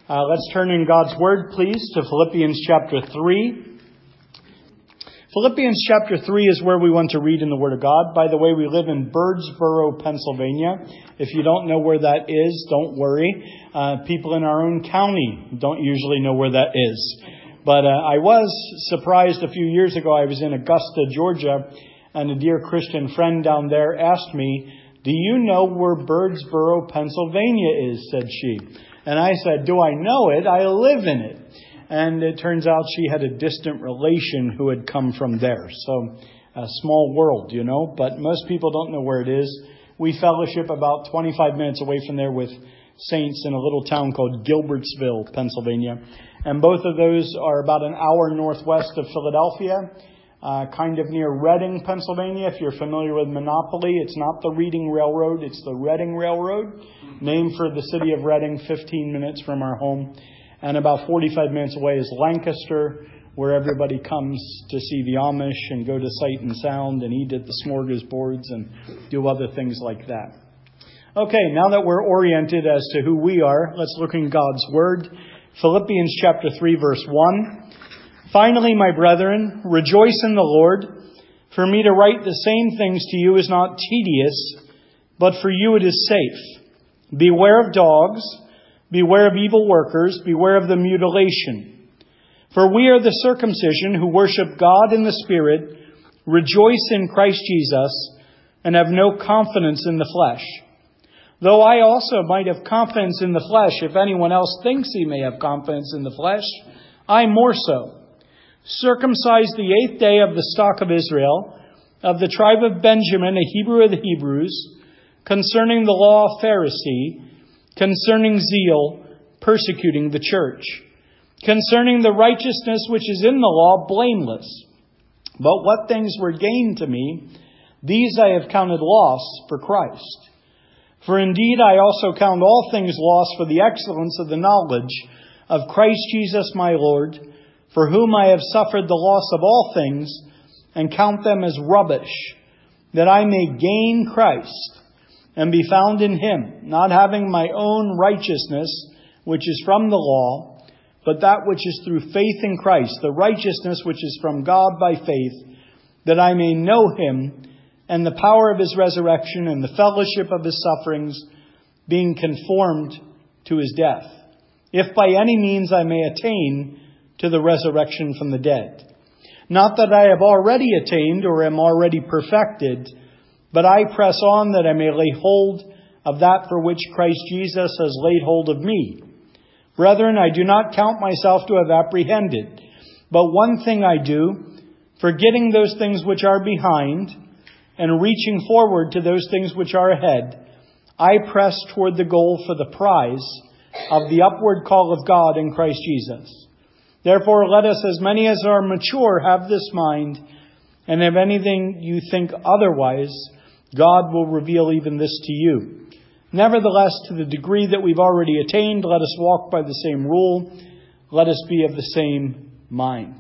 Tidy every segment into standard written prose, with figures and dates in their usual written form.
Let's turn in God's Word, please, to Philippians chapter 3. Philippians chapter 3 is where we want to read in the Word of God. By the way, we live in Birdsboro, Pennsylvania. If you don't know where that is, don't worry. People in our own county don't usually know where that is. But I was surprised a few years ago. I was in Augusta, Georgia, and a dear Christian friend down there asked me, "Do you know where Birdsboro, Pennsylvania is?" said she. And I said, "Do I know it? I live in it." And it turns out she had a distant relation who had come from there. So a small world, you know, but most people don't know where it is. We fellowship about 25 minutes away from there with saints in a little town called Gilbertsville, Pennsylvania. And both of those are about an hour northwest of Philadelphia, kind of near Reading, Pennsylvania. If you're familiar with Monopoly, it's not the Reading Railroad, it's the Reading Railroad, named for the city of Reading, 15 minutes from our home. And about 45 minutes away is Lancaster, where everybody comes to see the Amish and go to Sight and Sound and eat at the smorgasbords and do other things like that. Okay, now that we're oriented as to who we are, let's look in God's Word. Philippians chapter 3, verse 1. "Finally, my brethren, rejoice in the Lord. For me to write the same things to you is not tedious, but for you it is safe. Beware of dogs, beware of evil workers, beware of the mutilation. For we are the circumcision who worship God in the Spirit, rejoice in Christ Jesus, and have no confidence in the flesh. Though I also might have confidence in the flesh, if anyone else thinks he may have confidence in the flesh, I more so. Circumcised the 8th day of the stock of Israel, of the tribe of Benjamin, a Hebrew of the Hebrews, concerning the law, a Pharisee, concerning zeal, persecuting the church, concerning the righteousness which is in the law, blameless. But what things were gained to me, these I have counted loss for Christ. For indeed I also count all things lost for the excellence of the knowledge of Christ Jesus my Lord, for whom I have suffered the loss of all things, and count them as rubbish, that I may gain Christ, and be found in Him, not having my own righteousness, which is from the law, but that which is through faith in Christ, the righteousness which is from God by faith, that I may know Him, and the power of His resurrection, and the fellowship of His sufferings, being conformed to His death, if by any means I may attain to the resurrection from the dead. Not that I have already attained or am already perfected, but I press on that I may lay hold of that for which Christ Jesus has laid hold of me. Brethren, I do not count myself to have apprehended, but one thing I do, forgetting those things which are behind, and reaching forward to those things which are ahead, I press toward the goal for the prize of the upward call of God in Christ Jesus. Therefore, let us, as many as are mature, have this mind, and if anything you think otherwise, God will reveal even this to you. Nevertheless, to the degree that we've already attained, let us walk by the same rule. Let us be of the same mind."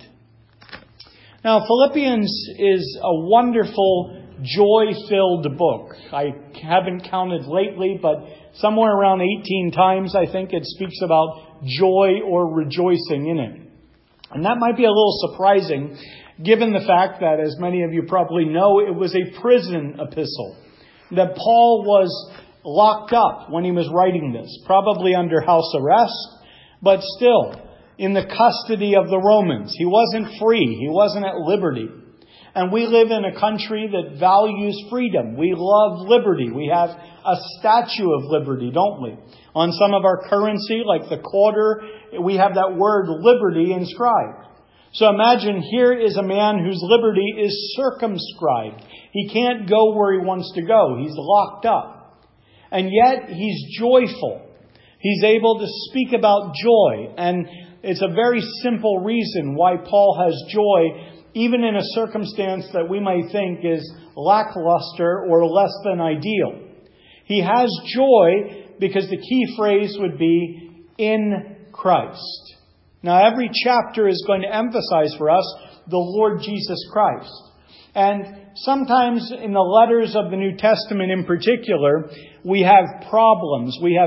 Now, Philippians is a wonderful, joy-filled book. I haven't counted lately, but somewhere around 18 times, I think, it speaks about joy or rejoicing in it. And that might be a little surprising, given the fact that, as many of you probably know, it was a prison epistle. That Paul was locked up when he was writing this, probably under house arrest, but still in the custody of the Romans. He wasn't free. He wasn't at liberty. And we live in a country that values freedom. We love liberty. We have a statue of liberty, don't we? On some of our currency, like the quarter, we have that word liberty inscribed. So imagine here is a man whose liberty is circumscribed. He can't go where he wants to go. He's locked up. And yet he's joyful. He's able to speak about joy. And it's a very simple reason why Paul has joy, even in a circumstance that we might think is lackluster or less than ideal. He has joy because the key phrase would be in Christ. Now, every chapter is going to emphasize for us the Lord Jesus Christ. And sometimes in the letters of the New Testament in particular, we have problems. We have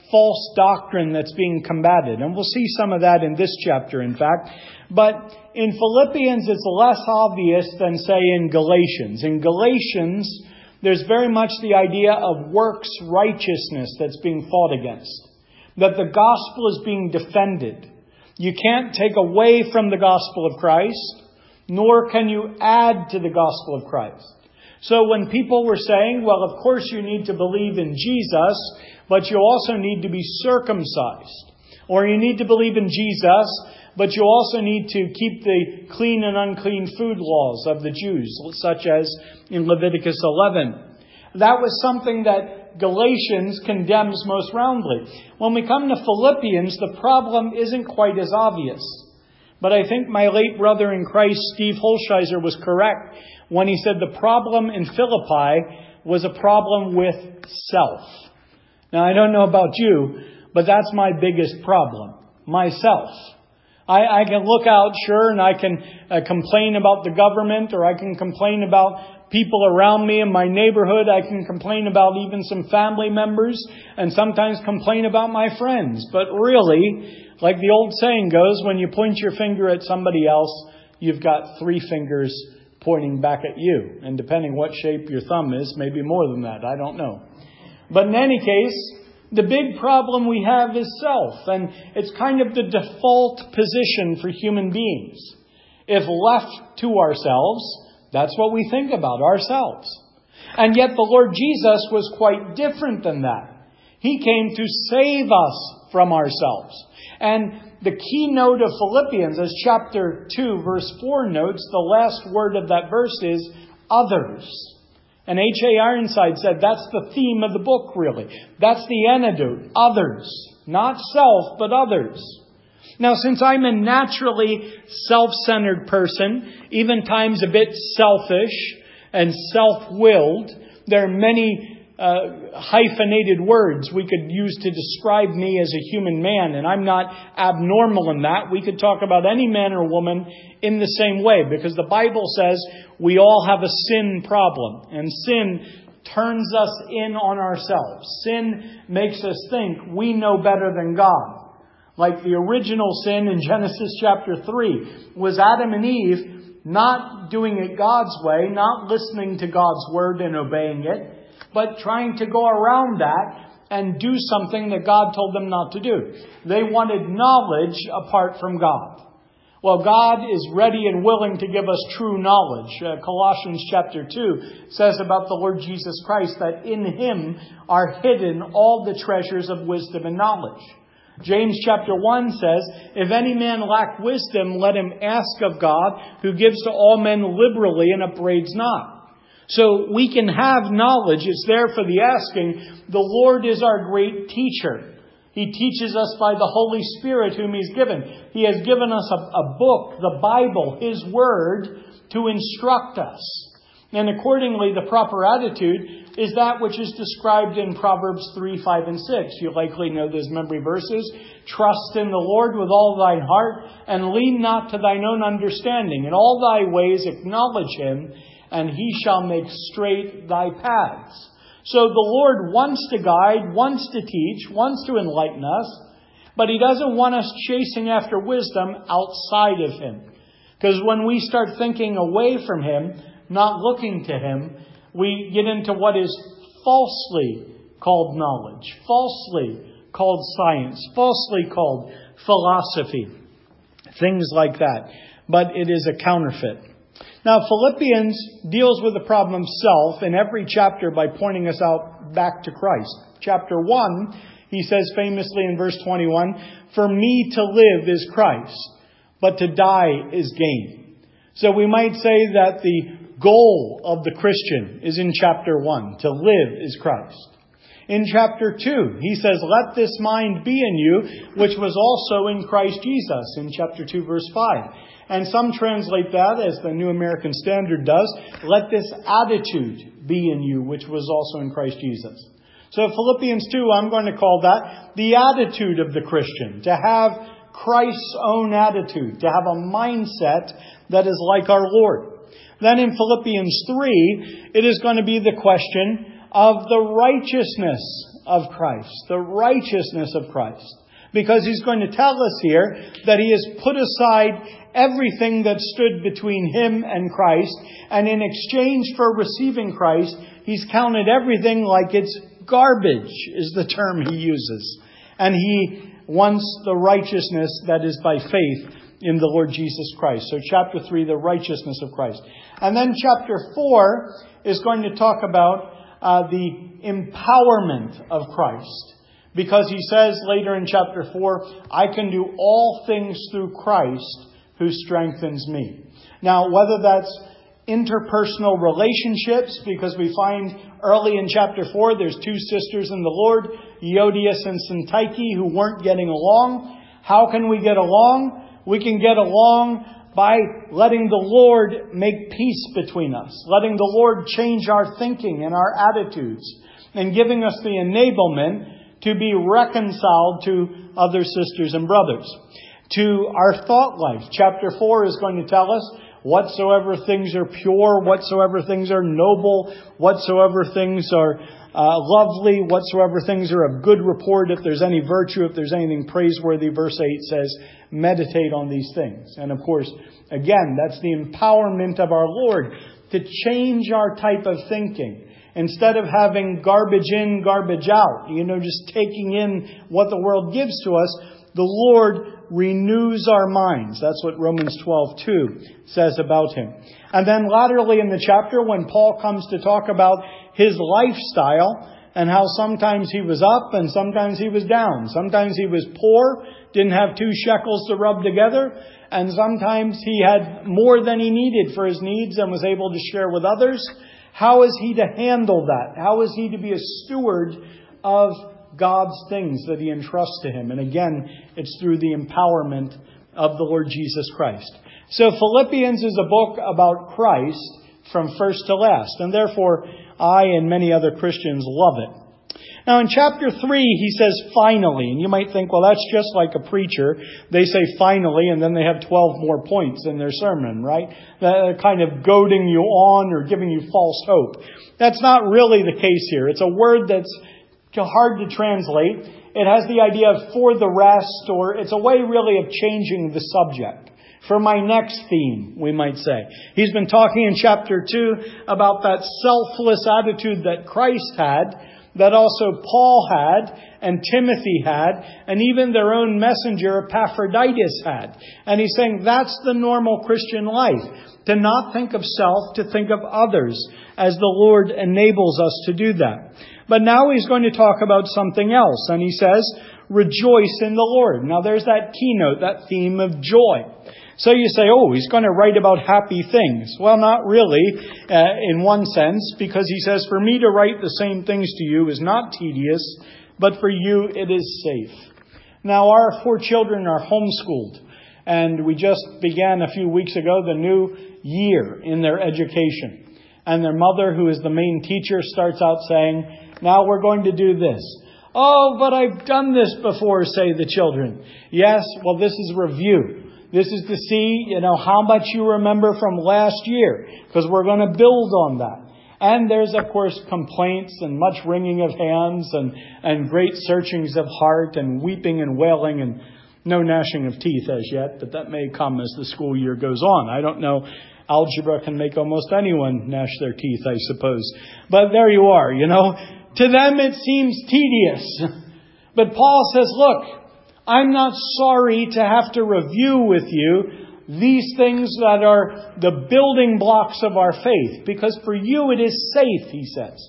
false doctrine that's being combated. And we'll see some of that in this chapter, in fact. But in Philippians, it's less obvious than, say, in Galatians. In Galatians, there's very much the idea of works righteousness that's being fought against. That the gospel is being defended. You can't take away from the gospel of Christ, nor can you add to the gospel of Christ. So when people were saying, well, of course you need to believe in Jesus, but you also need to be circumcised. Or you need to believe in Jesus, but you also need to keep the clean and unclean food laws of the Jews, such as in Leviticus 11. That was something that Galatians condemns most roundly. When we come to Philippians, the problem isn't quite as obvious. But I think my late brother in Christ, Steve Holsheiser, was correct when he said the problem in Philippi was a problem with self. Now, I don't know about you, but that's my biggest problem. Myself. I can look out, sure, and I can complain about the government, or I can complain about people around me in my neighborhood. I can complain about even some family members, and sometimes complain about my friends. But really, like the old saying goes, when you point your finger at somebody else, you've got 3 fingers pointing back at you. And depending what shape your thumb is, maybe more than that. I don't know. But in any case, the big problem we have is self. And it's kind of the default position for human beings. If left to ourselves, that's what we think about, ourselves. And yet the Lord Jesus was quite different than that. He came to save us from ourselves. And the keynote of Philippians, as chapter 2, verse 4 notes, the last word of that verse is others. And H.A. Ironside said that's the theme of the book, really. That's the antidote. Others. Not self, but others. Now, since I'm a naturally self-centered person, even times a bit selfish and self-willed, there are many hyphenated words we could use to describe me as a human man, and I'm not abnormal in that. We could talk about any man or woman in the same way, because the Bible says we all have a sin problem, and sin turns us in on ourselves. Sin makes us think we know better than God. Like the original sin in Genesis chapter 3 was Adam and Eve not doing it God's way, not listening to God's word and obeying it, but trying to go around that and do something that God told them not to do. They wanted knowledge apart from God. Well, God is ready and willing to give us true knowledge. Colossians chapter 2 says about the Lord Jesus Christ that in Him are hidden all the treasures of wisdom and knowledge. James chapter 1 says, if any man lack wisdom, let him ask of God, who gives to all men liberally and upbraids not. So we can have knowledge. It's there for the asking. The Lord is our great teacher. He teaches us by the Holy Spirit whom He's given. He has given us a book, the Bible, His Word, to instruct us. And accordingly, the proper attitude is that which is described in Proverbs 3, 5, and 6. You likely know those memory verses. Trust in the Lord with all thine heart, and lean not to thine own understanding. In all thy ways acknowledge Him, and He shall make straight thy paths. So the Lord wants to guide, wants to teach, wants to enlighten us, but He doesn't want us chasing after wisdom outside of Him. Because when we start thinking away from Him, not looking to Him, we get into what is falsely called knowledge, falsely called science, falsely called philosophy, things like that. But it is a counterfeit. Now, Philippians deals with the problem of self in every chapter by pointing us out back to Christ. Chapter 1, he says famously in verse 21, for me to live is Christ, but to die is gain. So we might say that the goal of the Christian is in chapter 1. To live is Christ. In chapter 2, he says, let this mind be in you, which was also in Christ Jesus, in chapter 2, verse 5. And some translate that, as the New American Standard does, let this attitude be in you, which was also in Christ Jesus. So Philippians 2, I'm going to call that the attitude of the Christian, to have Christ's own attitude, to have a mindset that is like our Lord. Then in Philippians 3, it is going to be the question of the righteousness of Christ, the righteousness of Christ. Because he's going to tell us here that he has put aside everything that stood between him and Christ. And in exchange for receiving Christ, he's counted everything like it's garbage, is the term he uses. And he wants the righteousness that is by faith in the Lord Jesus Christ. So chapter 3, the righteousness of Christ. And then chapter 4 is going to talk about the empowerment of Christ. Because he says later in chapter 4, I can do all things through Christ who strengthens me. Now, whether that's interpersonal relationships, because we find early in chapter 4, there's two sisters in the Lord, Euodias and Syntyche, who weren't getting along. How can we get along? We can get along by letting the Lord make peace between us, letting the Lord change our thinking and our attitudes, and giving us the enablement to be reconciled to other sisters and brothers. To our thought life. Chapter 4 is going to tell us whatsoever things are pure, whatsoever things are noble, whatsoever things are lovely, whatsoever things are of good report, if there's any virtue, if there's anything praiseworthy. Verse 8 says, meditate on these things. And of course, again, that's the empowerment of our Lord to change our type of thinking. Instead of having garbage in, garbage out, just taking in what the world gives to us, the Lord renews our minds. That's what Romans 12:2 says about him. And then laterally in the chapter, when Paul comes to talk about his lifestyle and how sometimes he was up and sometimes he was down. Sometimes he was poor, didn't have 2 shekels to rub together, and sometimes he had more than he needed for his needs and was able to share with others. How is he to handle that? How is he to be a steward of God's things that he entrusts to him? And again, it's through the empowerment of the Lord Jesus Christ. So Philippians is a book about Christ from first to last. And therefore, I and many other Christians love it. Now in chapter 3, he says finally. And you might think, well, that's just like a preacher. They say finally, and then they have 12 more points in their sermon, right? Kind of goading you on or giving you false hope. That's not really the case here. It's a word that's hard to translate. It has the idea of for the rest, or it's a way really of changing the subject. For my next theme, we might say. He's been talking in chapter 2 about that selfless attitude that Christ had, that also Paul had, and Timothy had, and even their own messenger Epaphroditus had. And he's saying that's the normal Christian life. To not think of self, to think of others, as the Lord enables us to do that. But now he's going to talk about something else. And he says, rejoice in the Lord. Now there's that keynote, that theme of joy. So you say, oh, he's going to write about happy things. Well, not really, in one sense, because he says, for me to write the same things to you is not tedious, but for you it is safe. Now our 4 children are homeschooled. And we just began a few weeks ago the new year in their education. And their mother, who is the main teacher, starts out saying, now we're going to do this. Oh, but I've done this before, say the children. Yes, well, this is review. This is to see, how much you remember from last year, because we're going to build on that. And there's, of course, complaints and much wringing of hands and great searchings of heart and weeping and wailing and no gnashing of teeth as yet, but that may come as the school year goes on. I don't know. Algebra can make almost anyone gnash their teeth, I suppose. But there you are, To them it seems tedious. But Paul says, look, I'm not sorry to have to review with you these things that are the building blocks of our faith. Because for you it is safe, he says.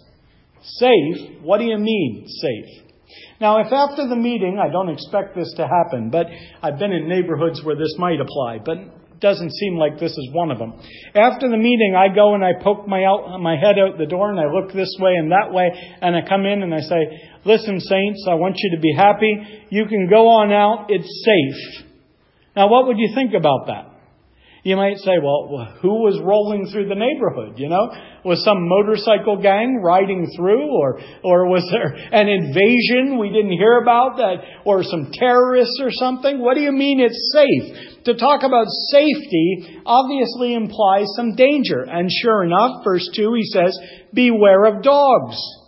Safe? What do you mean, safe? Now, if after the meeting, I don't expect this to happen, but I've been in neighborhoods where this might apply, but it doesn't seem like this is one of them. After the meeting, I go and I poke my head out the door and I look this way and that way, and I come in and I say, listen, saints, I want you to be happy. You can go on out. It's safe. Now, what would you think about that? You might say, well, who was rolling through the neighborhood? Was some motorcycle gang riding through, or was there an invasion we didn't hear about, that, or some terrorists or something? What do you mean it's safe? To talk about safety obviously implies some danger. And sure enough, verse 2, he says, beware of dogs.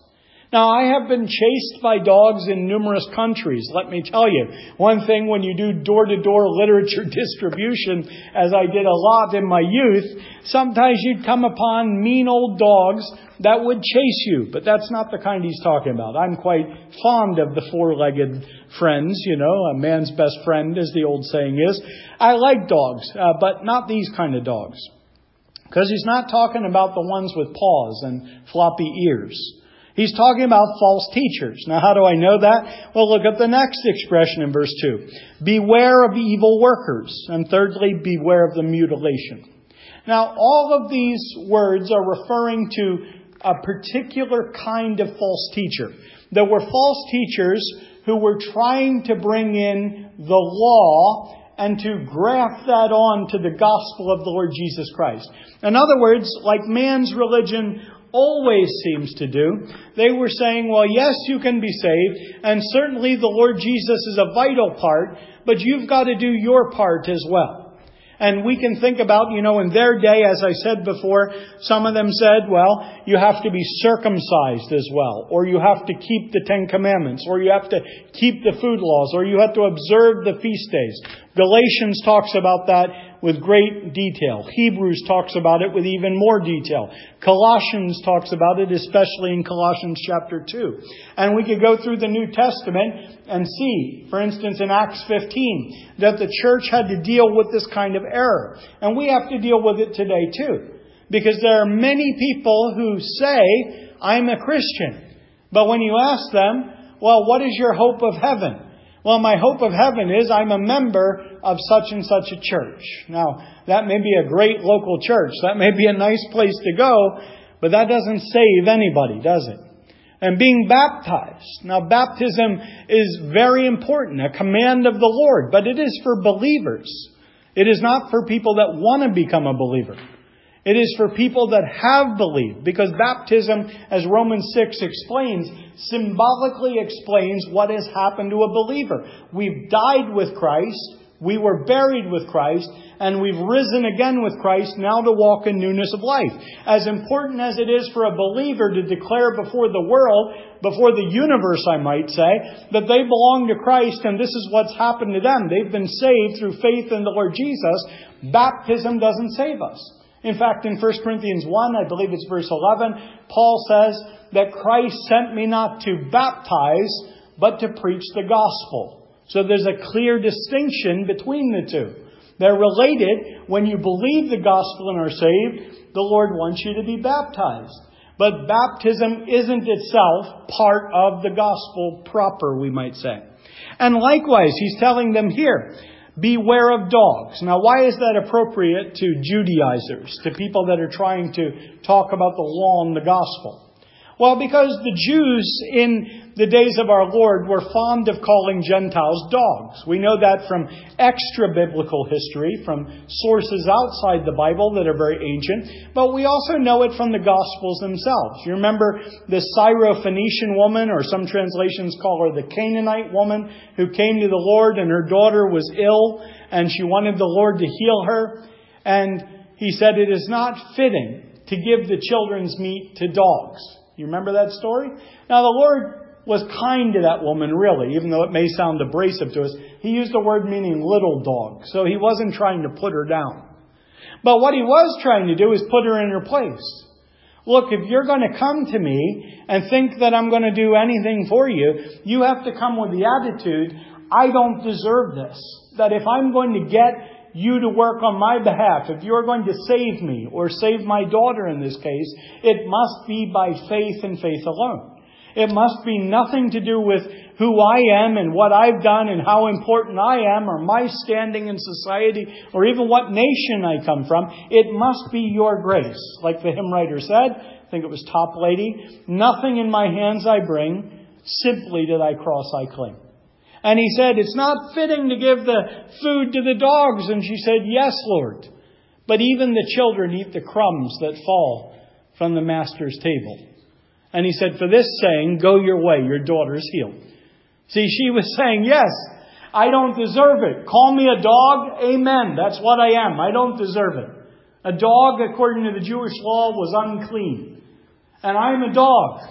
Now, I have been chased by dogs in numerous countries, let me tell you. One thing, when you do door-to-door literature distribution, as I did a lot in my youth, sometimes you'd come upon mean old dogs that would chase you. But that's not the kind he's talking about. I'm quite fond of the four-legged friends, a man's best friend, as the old saying is. I like dogs, but not these kind of dogs. Because he's not talking about the ones with paws and floppy ears. He's talking about false teachers. Now, how do I know that? Well, look at the next expression in verse 2. Beware of evil workers. And thirdly, beware of the mutilation. Now, all of these words are referring to a particular kind of false teacher. There were false teachers who were trying to bring in the law and to graft that on to the gospel of the Lord Jesus Christ. In other words, like man's religion always seems to do, they were saying, well, yes, you can be saved, and certainly the Lord Jesus is a vital part, but you've got to do your part as well. And we can think about, in their day, as I said before, some of them said, well, you have to be circumcised as well, or you have to keep the Ten Commandments, or you have to keep the food laws, or you have to observe the feast days. Galatians talks about that with great detail. Hebrews talks about it with even more detail. Colossians talks about it, especially in Colossians chapter 2. And we could go through the New Testament and see, for instance, in Acts 15, that the church had to deal with this kind of error. And we have to deal with it today too. Because there are many people who say, I'm a Christian. But when you ask them, well, what is your hope of heaven? Well, my hope of heaven is I'm a member of such and such a church. Now, that may be a great local church. That may be a nice place to go, but that doesn't save anybody, does it? And being baptized. Now, baptism is very important, a command of the Lord, but it is for believers. It is not for people that want to become a believer. It is for people that have believed, because baptism, as Romans 6 explains, symbolically explains what has happened to a believer. We've died with Christ, we were buried with Christ, and we've risen again with Christ now to walk in newness of life. As important as it is for a believer to declare before the world, before the universe, I might say, that they belong to Christ and this is what's happened to them. They've been saved through faith in the Lord Jesus. Baptism doesn't save us. In fact, in 1 Corinthians 1, I believe it's verse 11, Paul says that Christ sent me not to baptize, but to preach the gospel. So there's a clear distinction between the two. They're related. When you believe the gospel and are saved, the Lord wants you to be baptized. But baptism isn't itself part of the gospel proper, we might say. And likewise, he's telling them here, beware of dogs. Now, why is that appropriate to Judaizers, to people that are trying to talk about the law and the gospel? Well, because the Jews in the days of our Lord were fond of calling Gentiles dogs. We know that from extra-biblical history, from sources outside the Bible that are very ancient. But we also know it from the Gospels themselves. You remember the Syrophoenician woman, or some translations call her the Canaanite woman, who came to the Lord and her daughter was ill and she wanted the Lord to heal her. And he said, it is not fitting to give the children's meat to dogs. You remember that story? Now, the Lord was kind to that woman, really, even though it may sound abrasive to us. He used the word meaning little dog, so he wasn't trying to put her down. But what he was trying to do is put her in her place. Look, if you're going to come to me and think that I'm going to do anything for you, you have to come with the attitude, I don't deserve this. That if I'm going to get you to work on my behalf, if you're going to save me, or save my daughter in this case, it must be by faith and faith alone. It must be nothing to do with who I am and what I've done and how important I am, or my standing in society, or even what nation I come from. It must be your grace. Like the hymn writer said, I think it was Top Lady, nothing in my hands I bring, simply to thy cross I cling. And he said, it's not fitting to give the food to the dogs. And she said, yes, Lord. But even the children eat the crumbs that fall from the master's table. And he said, for this saying, go your way, your daughter is healed. See, she was saying, yes, I don't deserve it. Call me a dog? Amen. That's what I am. I don't deserve it. A dog, according to the Jewish law, was unclean. And I'm a dog.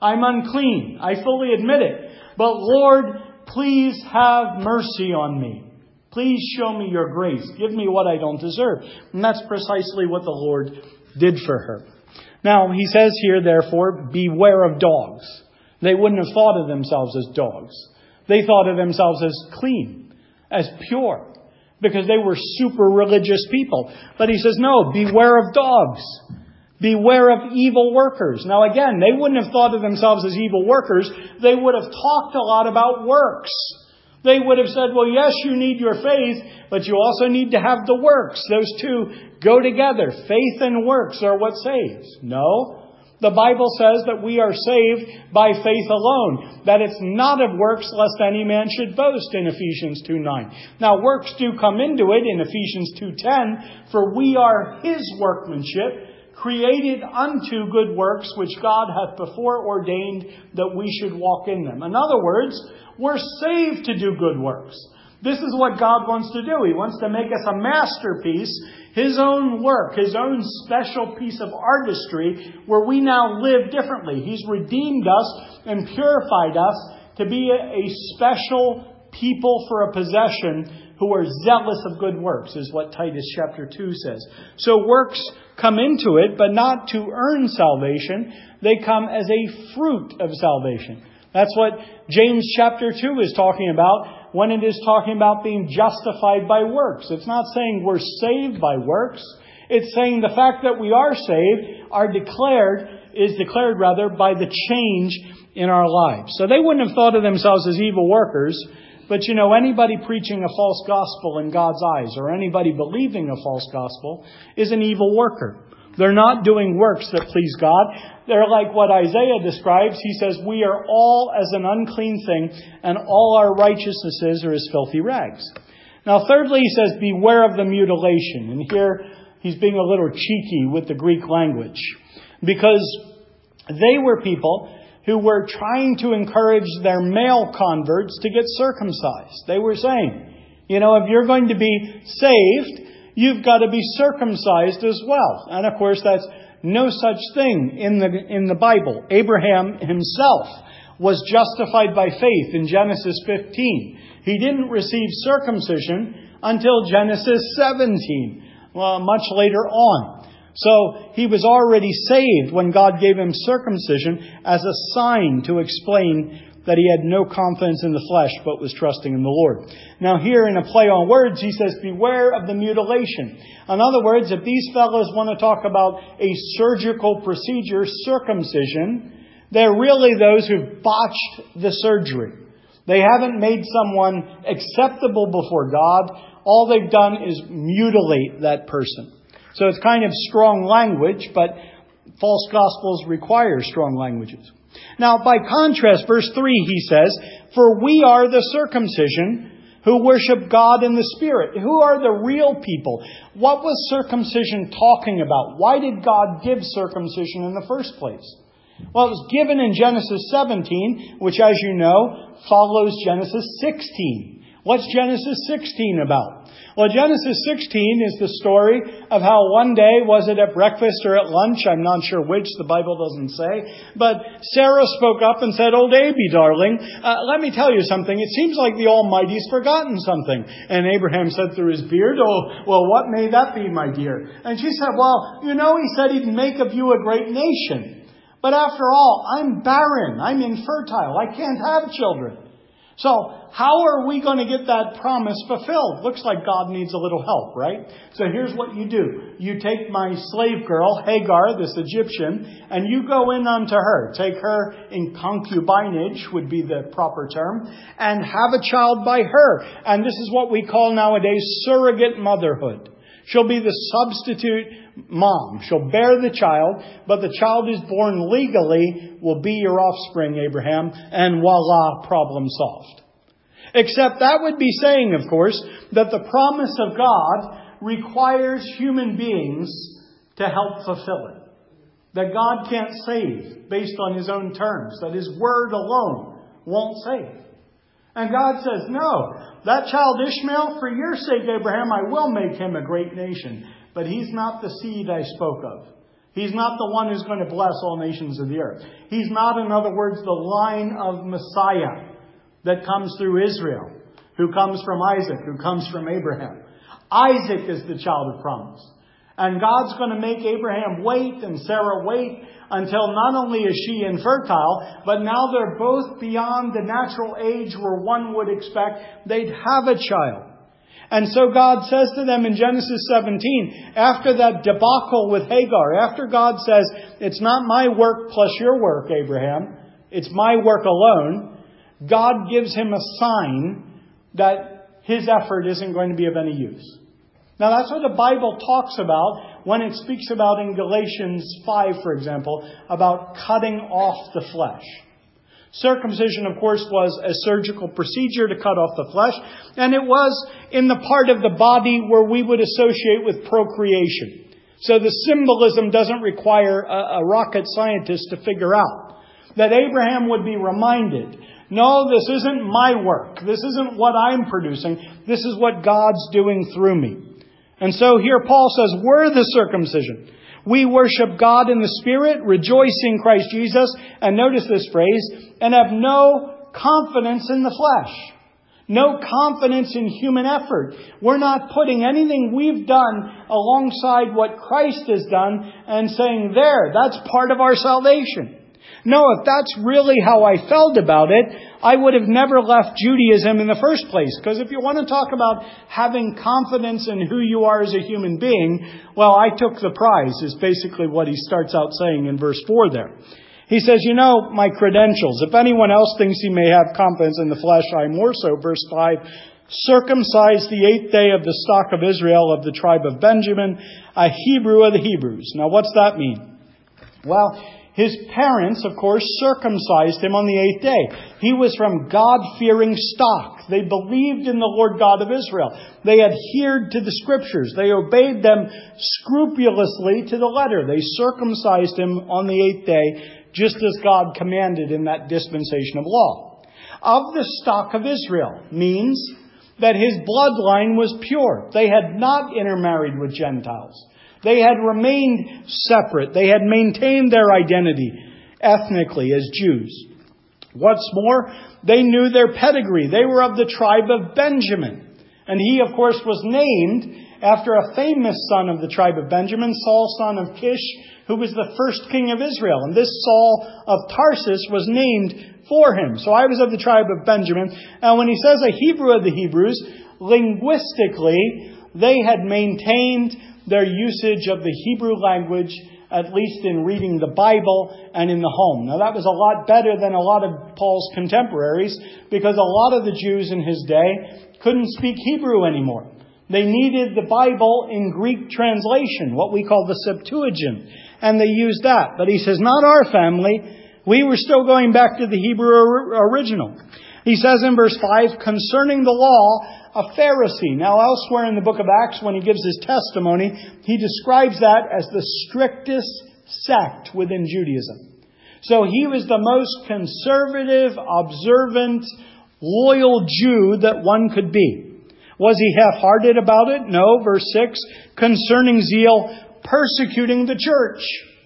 I'm unclean. I fully admit it. But Lord, please have mercy on me. Please show me your grace. Give me what I don't deserve. And that's precisely what the Lord did for her. Now, he says here, therefore, beware of dogs. They wouldn't have thought of themselves as dogs. They thought of themselves as clean, as pure, because they were super religious people. But he says, no, beware of dogs. Beware of evil workers. Now again, they wouldn't have thought of themselves as evil workers. They would have talked a lot about works. They would have said, well, yes, you need your faith, but you also need to have the works. Those two go together. Faith and works are what saves. No. The Bible says that we are saved by faith alone, that it's not of works lest any man should boast in Ephesians 2:9. Now, works do come into it in Ephesians 2:10, for we are His workmanship, created unto good works, which God hath before ordained that we should walk in them. In other words, we're saved to do good works. This is what God wants to do. He wants to make us a masterpiece, His own work, His own special piece of artistry, where we now live differently. He's redeemed us and purified us to be a special people for a possession who are zealous of good works, is what Titus chapter 2 says. So works come into it, but not to earn salvation. They come as a fruit of salvation. That's what James chapter 2 is talking about when it is talking about being justified by works. It's not saying we're saved by works. It's saying the fact that we are saved is declared by the change in our lives. So they wouldn't have thought of themselves as evil workers. But anybody preaching a false gospel in God's eyes, or anybody believing a false gospel, is an evil worker. They're not doing works that please God. They're like what Isaiah describes. He says, we are all as an unclean thing, and all our righteousnesses are as filthy rags. Now, thirdly, he says, beware of the mutilation. And here, he's being a little cheeky with the Greek language. Because they were people who were trying to encourage their male converts to get circumcised. They were saying, if you're going to be saved, you've got to be circumcised as well. And of course, that's no such thing in the Bible. Abraham himself was justified by faith in Genesis 15. He didn't receive circumcision until Genesis 17, much later on. So he was already saved when God gave him circumcision as a sign to explain that he had no confidence in the flesh but was trusting in the Lord. Now here in a play on words, he says, beware of the mutilation. In other words, if these fellows want to talk about a surgical procedure, circumcision, they're really those who've botched the surgery. They haven't made someone acceptable before God. All they've done is mutilate that person. So it's kind of strong language, but false gospels require strong languages. Now, by contrast, verse 3, he says, for we are the circumcision who worship God in the Spirit. Who are the real people? What was circumcision talking about? Why did God give circumcision in the first place? Well, it was given in Genesis 17, which, as you know, follows Genesis 16. What's Genesis 16 about? Well, Genesis 16 is the story of how one day, was it at breakfast or at lunch? I'm not sure which, the Bible doesn't say. But Sarah spoke up and said, "Oh, Abby, darling, let me tell you something. It seems like the Almighty's forgotten something." And Abraham said through his beard, "Oh, well, what may that be, my dear?" And she said, "Well, he said he'd make of you a great nation. But after all, I'm barren. I'm infertile. I can't have children. So how are we going to get that promise fulfilled?" Looks like God needs a little help, right? So here's what you do. You take my slave girl, Hagar, this Egyptian, and you go in unto her. Take her in concubinage, would be the proper term, and have a child by her. And this is what we call nowadays surrogate motherhood. She'll be the substitute mom. She'll bear the child, but the child who's born legally will be your offspring, Abraham, and voila, problem solved. Except that would be saying, of course, that the promise of God requires human beings to help fulfill it. That God can't save based on His own terms. That His word alone won't save. And God says, no, that child Ishmael, for your sake, Abraham, I will make him a great nation. But he's not the seed I spoke of. He's not the one who's going to bless all nations of the earth. He's not, in other words, the line of Messiah that comes through Israel, who comes from Isaac, who comes from Abraham. Isaac is the child of promise. And God's going to make Abraham wait and Sarah wait until not only is she infertile, but now they're both beyond the natural age where one would expect they'd have a child. And so God says to them in Genesis 17, after that debacle with Hagar, after God says, it's not my work plus your work, Abraham, it's my work alone, God gives him a sign that his effort isn't going to be of any use. Now that's what the Bible talks about when it speaks about in Galatians 5, for example, about cutting off the flesh. Circumcision, of course, was a surgical procedure to cut off the flesh, and it was in the part of the body where we would associate with procreation. So the symbolism doesn't require a rocket scientist to figure out that Abraham would be reminded, no, this isn't my work. This isn't what I'm producing. This is what God's doing through me. And so here Paul says, we're the circumcision. We worship God in the Spirit, rejoice in Christ Jesus, and notice this phrase, and have no confidence in the flesh. No confidence in human effort. We're not putting anything we've done alongside what Christ has done and saying, there, that's part of our salvation. No, if that's really how I felt about it, I would have never left Judaism in the first place. Because if you want to talk about having confidence in who you are as a human being, well, I took the prize, is basically what he starts out saying in verse 4 there. He says, you know, my credentials. If anyone else thinks he may have confidence in the flesh, I more so. Verse 5, circumcised the 8th day of the stock of Israel of the tribe of Benjamin, a Hebrew of the Hebrews. Now, what's that mean? Well, his parents, of course, circumcised him on the 8th day. He was from God-fearing stock. They believed in the Lord God of Israel. They adhered to the Scriptures. They obeyed them scrupulously to the letter. They circumcised him on the 8th day, just as God commanded in that dispensation of law. Of the stock of Israel means that his bloodline was pure. They had not intermarried with Gentiles. They had remained separate. They had maintained their identity ethnically as Jews. What's more, they knew their pedigree. They were of the tribe of Benjamin. And he, of course, was named after a famous son of the tribe of Benjamin, Saul, son of Kish, who was the first king of Israel. And this Saul of Tarsus was named for him. So I was of the tribe of Benjamin. And when he says a Hebrew of the Hebrews, linguistically, they had maintained their usage of the Hebrew language, at least in reading the Bible and in the home. Now that was a lot better than a lot of Paul's contemporaries, because a lot of the Jews in his day couldn't speak Hebrew anymore. They needed the Bible in Greek translation, what we call the Septuagint, and they used that. But he says, not our family. We were still going back to the Hebrew original. He says in verse 5, concerning the law, a Pharisee. Now elsewhere in the book of Acts, when he gives his testimony, he describes that as the strictest sect within Judaism. So he was the most conservative, observant, loyal Jew that one could be. Was he half-hearted about it? No. Verse 6, concerning zeal, persecuting the church.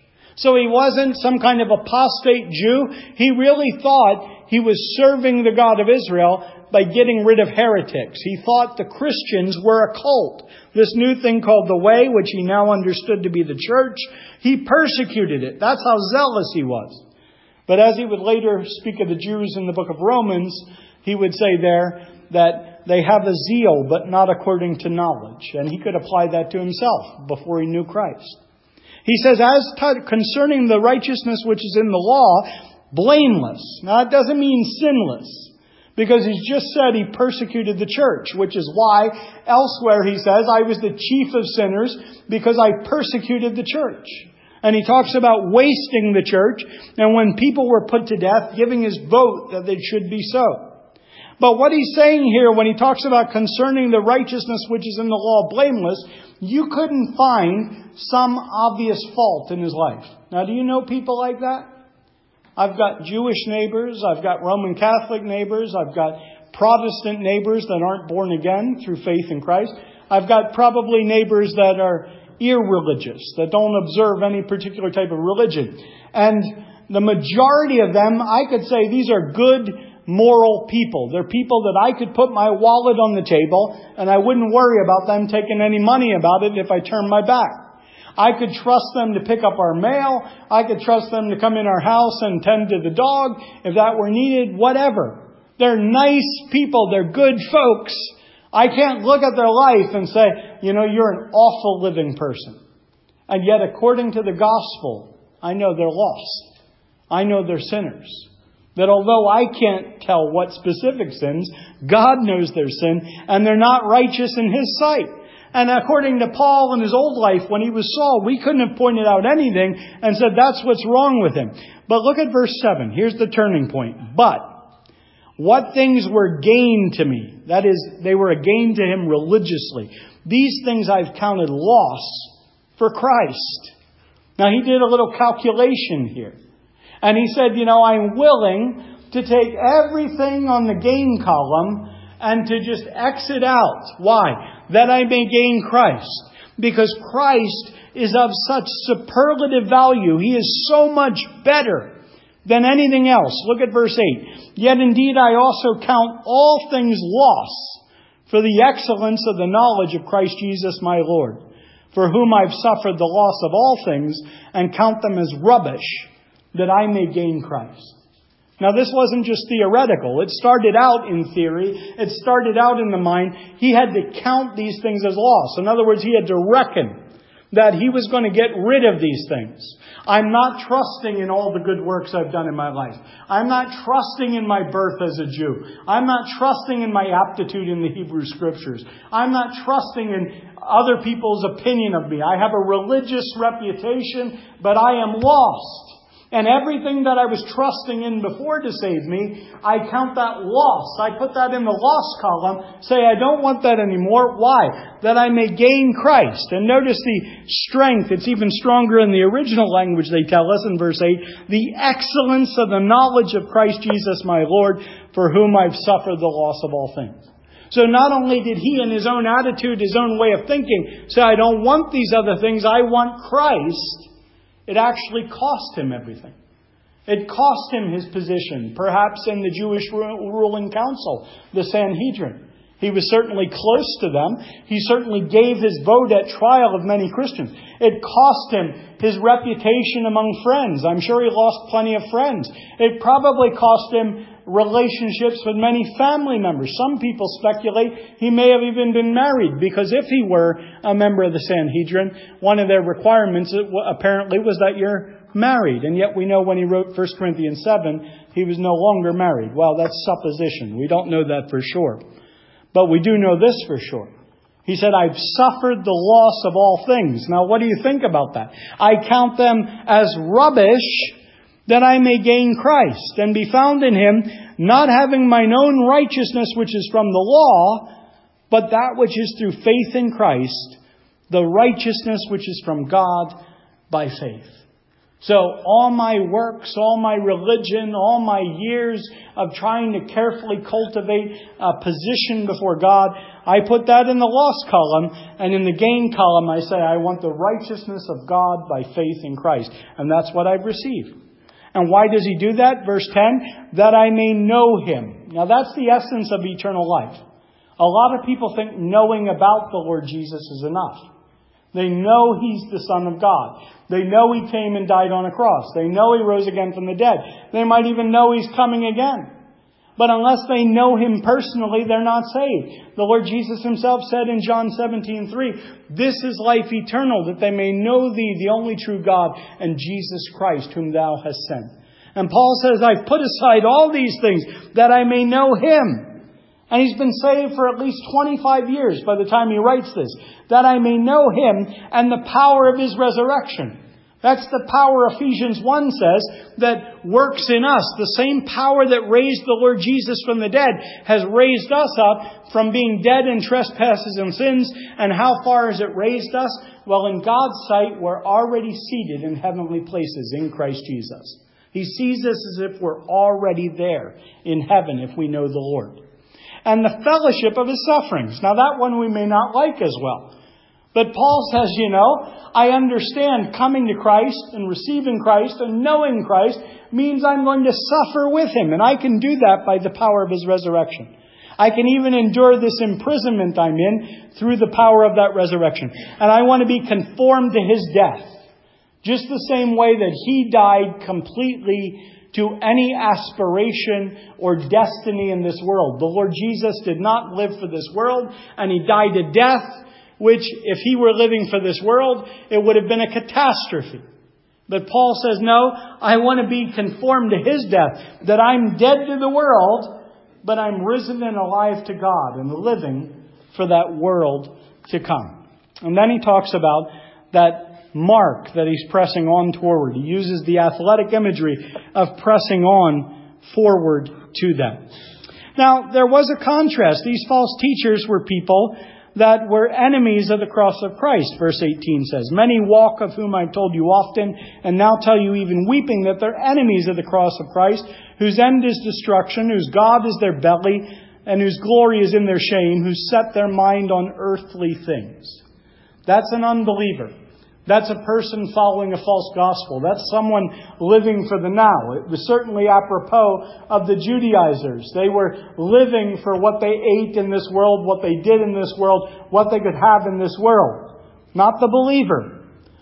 So he wasn't some kind of apostate Jew. He really thought he was serving the God of Israel by getting rid of heretics. He thought the Christians were a cult. This new thing called the Way, which he now understood to be the church, he persecuted it. That's how zealous he was. But as he would later speak of the Jews in the book of Romans, he would say there that they have a zeal, but not according to knowledge. And he could apply that to himself before he knew Christ. He says, concerning the righteousness which is in the law, blameless. Now, it doesn't mean sinless, because he's just said he persecuted the church, which is why elsewhere he says, I was the chief of sinners because I persecuted the church. And he talks about wasting the church, and when people were put to death, giving his vote that it should be so. But what he's saying here, when he talks about concerning the righteousness which is in the law blameless, you couldn't find some obvious fault in his life. Now, do you know people like that? I've got Jewish neighbors, I've got Roman Catholic neighbors, I've got Protestant neighbors that aren't born again through faith in Christ. I've got probably neighbors that are irreligious, that don't observe any particular type of religion. And the majority of them, I could say these are good, moral people. They're people that I could put my wallet on the table and I wouldn't worry about them taking any money about it if I turned my back. I could trust them to pick up our mail. I could trust them to come in our house and tend to the dog if that were needed, whatever. They're nice people. They're good folks. I can't look at their life and say, you're an awful living person. And yet, according to the gospel, I know they're lost. I know they're sinners. That although I can't tell what specific sins, God knows their sin, and they're not righteous in His sight. And according to Paul in his old life, when he was Saul, we couldn't have pointed out anything and said that's what's wrong with him. But look at verse 7. Here's the turning point. But what things were gain to me? That is, they were a gain to him religiously. These things I've counted loss for Christ. Now he did a little calculation here. And he said, I'm willing to take everything on the gain column and to just exit out. Why? That I may gain Christ. Because Christ is of such superlative value. He is so much better than anything else. Look at verse 8. Yet indeed I also count all things loss for the excellence of the knowledge of Christ Jesus my Lord, for whom I've suffered the loss of all things and count them as rubbish, that I may gain Christ. Now this wasn't just theoretical. It started out in theory. It started out in the mind. He had to count these things as loss. In other words, he had to reckon that he was going to get rid of these things. I'm not trusting in all the good works I've done in my life. I'm not trusting in my birth as a Jew. I'm not trusting in my aptitude in the Hebrew Scriptures. I'm not trusting in other people's opinion of me. I have a religious reputation, but I am lost. And everything that I was trusting in before to save me, I count that loss. I put that in the loss column. Say, I don't want that anymore. Why? That I may gain Christ. And notice the strength. It's even stronger in the original language, they tell us in verse 8. The excellence of the knowledge of Christ Jesus my Lord, for whom I've suffered the loss of all things. So not only did he in his own attitude, his own way of thinking, say, I don't want these other things. I want Christ. It actually cost him everything. It cost him his position, perhaps in the Jewish ruling council, the Sanhedrin. He was certainly close to them. He certainly gave his vote at trial of many Christians. It cost him his reputation among friends. I'm sure he lost plenty of friends. It probably cost him relationships with many family members. Some people speculate he may have even been married, because if he were a member of the Sanhedrin, one of their requirements apparently was that you're married. And yet we know when he wrote 1 Corinthians 7, he was no longer married. Well, that's supposition. We don't know that for sure. But we do know this for sure. He said, I've suffered the loss of all things. Now, what do you think about that? I count them as rubbish, that I may gain Christ and be found in him, not having mine own righteousness which is from the law, but that which is through faith in Christ, the righteousness which is from God by faith. So all my works, all my religion, all my years of trying to carefully cultivate a position before God, I put that in the loss column, and in the gain column I say I want the righteousness of God by faith in Christ. And that's what I've received. And why does he do that? Verse 10, that I may know him. Now that's the essence of eternal life. A lot of people think knowing about the Lord Jesus is enough. They know he's the Son of God. They know he came and died on a cross. They know he rose again from the dead. They might even know he's coming again. But unless they know him personally, they're not saved. The Lord Jesus himself said in John 17:3, this is life eternal, that they may know thee, the only true God, and Jesus Christ, whom thou hast sent. And Paul says, I've put aside all these things, that I may know him. And he's been saved for at least 25 years by the time he writes this. That I may know him and the power of his resurrection. That's the power Ephesians 1 says that works in us. The same power that raised the Lord Jesus from the dead has raised us up from being dead in trespasses and sins. And how far has it raised us? Well, in God's sight, we're already seated in heavenly places in Christ Jesus. He sees us as if we're already there in heaven if we know the Lord. And the fellowship of his sufferings. Now that one we may not like as well. But Paul says, I understand coming to Christ and receiving Christ and knowing Christ means I'm going to suffer with Him. And I can do that by the power of His resurrection. I can even endure this imprisonment I'm in through the power of that resurrection. And I want to be conformed to His death. Just the same way that He died completely to any aspiration or destiny in this world. The Lord Jesus did not live for this world, and He died a death which, if He were living for this world, it would have been a catastrophe. But Paul says, no, I want to be conformed to His death, that I'm dead to the world, but I'm risen and alive to God and living for that world to come. And then he talks about that mark that he's pressing on toward. He uses the athletic imagery of pressing on forward to that. Now, there was a contrast. These false teachers were people that were enemies of the cross of Christ. Verse 18 says, many walk, of whom I've told you often, and now tell you even weeping, that they're enemies of the cross of Christ, whose end is destruction, whose God is their belly, and whose glory is in their shame, who set their mind on earthly things. That's an unbeliever. That's a person following a false gospel. That's someone living for the now. It was certainly apropos of the Judaizers. They were living for what they ate in this world, what they did in this world, what they could have in this world. Not the believer.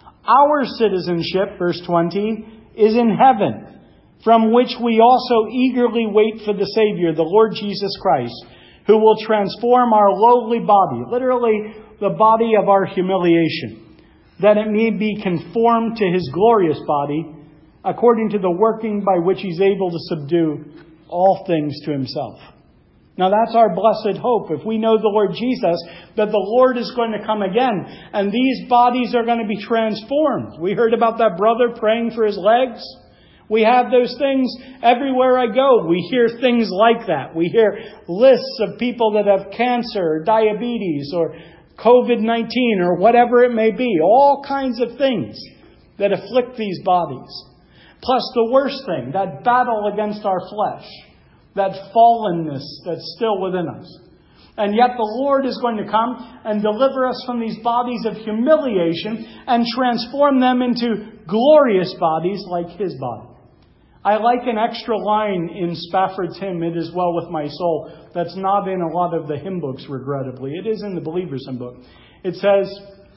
Our citizenship, verse 20, is in heaven, from which we also eagerly wait for the Savior, the Lord Jesus Christ, who will transform our lowly body, literally the body of our humiliation, that it may be conformed to His glorious body, according to the working by which He's able to subdue all things to Himself. Now that's our blessed hope. If we know the Lord Jesus, that the Lord is going to come again, and these bodies are going to be transformed. We heard about that brother praying for his legs. We have those things everywhere I go. We hear things like that. We hear lists of people that have cancer, or diabetes, or COVID-19 or whatever it may be. All kinds of things that afflict these bodies. Plus the worst thing, that battle against our flesh. That fallenness that's still within us. And yet the Lord is going to come and deliver us from these bodies of humiliation and transform them into glorious bodies like His body. I like an extra line in Spafford's hymn, It Is Well With My Soul, that's not in a lot of the hymn books, regrettably. It is in the Believer's Hymn Book. It says,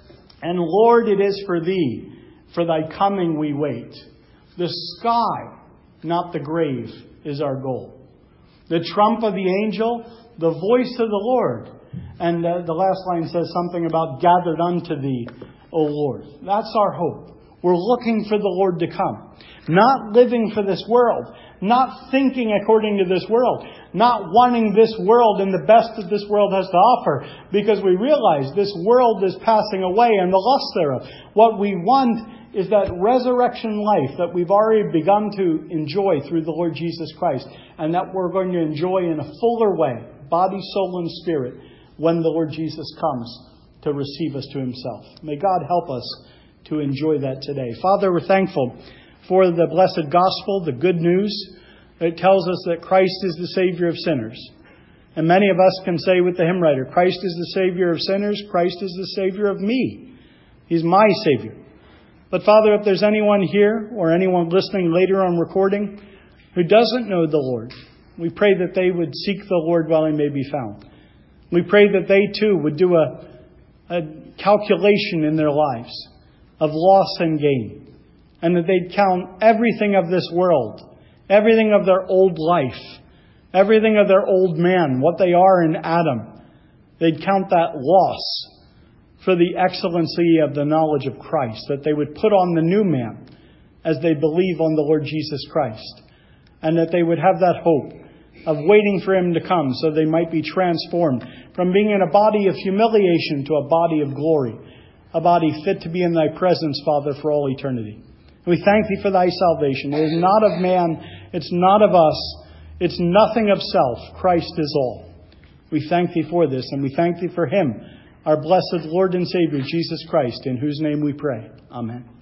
and Lord, it is for Thee, for Thy coming we wait. The sky, not the grave, is our goal. The trump of the angel, the voice of the Lord. And the last line says something about gathered unto Thee, O Lord. That's our hope. We're looking for the Lord to come. Not living for this world. Not thinking according to this world. Not wanting this world and the best that this world has to offer. Because we realize this world is passing away and the lust thereof. What we want is that resurrection life that we've already begun to enjoy through the Lord Jesus Christ. And that we're going to enjoy in a fuller way. Body, soul, and spirit. When the Lord Jesus comes to receive us to Himself. May God help us to enjoy that today. Father, we're thankful for the blessed gospel, the good news. It tells us that Christ is the Savior of sinners. And many of us can say with the hymn writer, Christ is the Savior of sinners. Christ is the Savior of me. He's my Savior. But Father, if there's anyone here or anyone listening later on recording who doesn't know the Lord, we pray that they would seek the Lord while He may be found. We pray that they too would do a calculation in their lives of loss and gain. And that they'd count everything of this world, everything of their old life, everything of their old man, what they are in Adam. They'd count that loss for the excellency of the knowledge of Christ. That they would put on the new man as they believe on the Lord Jesus Christ. And that they would have that hope of waiting for Him to come so they might be transformed from being in a body of humiliation to a body of glory. A body fit to be in Thy presence, Father, for all eternity. We thank Thee for Thy salvation. It is not of man. It's not of us. It's nothing of self. Christ is all. We thank Thee for this, and we thank Thee for Him, our blessed Lord and Savior, Jesus Christ, in whose name we pray. Amen.